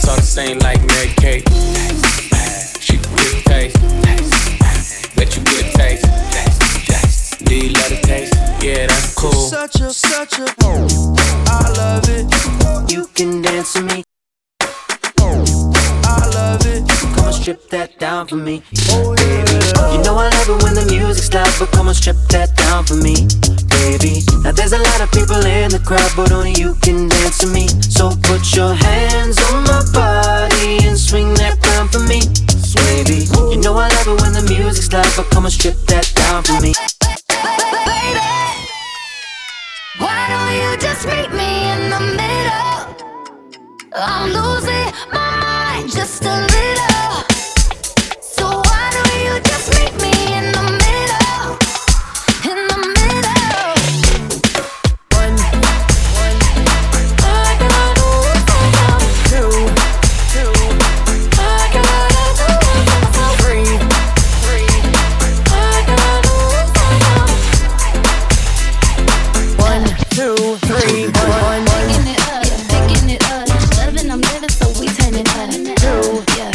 lips all the same like Mary Kate. She good taste, bet you good taste. Do you love the taste? Yeah, that's cool. Such a, I love it. You can dance to me. I love it. Come on, strip that down for me. Oh yeah. You know I love it when the music's loud, but come on, strip that down for me, baby. Now there's a lot of people in the crowd, but only you can dance to me. So put your hands on my body and swing that round for me, baby. You know I love it when the music's loud, but come on, strip that down for me. Baby, why don't you just meet me in the middle? I'm losing my mind just a little. So why don't you just meet me in the middle? In the middle. One, I gotta do two, I gotta do three, I gotta do 1, 2, 3, 1. Picking it up, loving, I'm living, so we turn it up. 2, Yeah.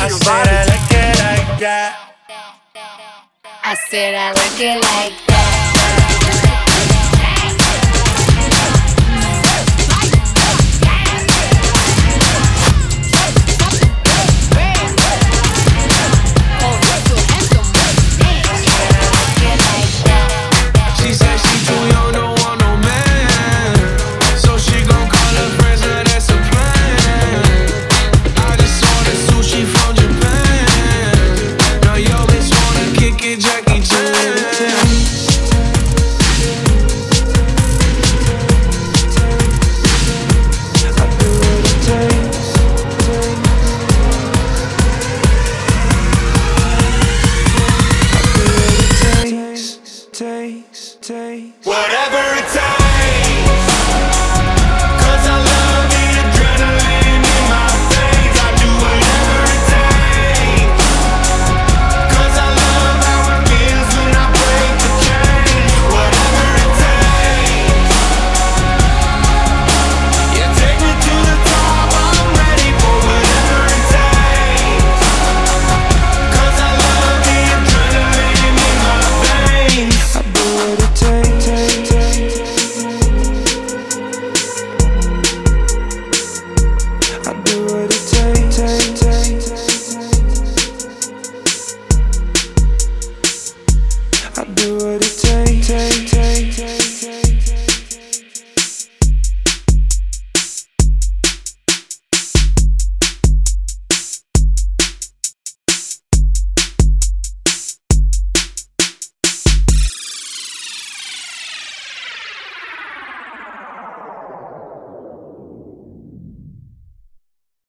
I said I like it like that. I said I like it like that.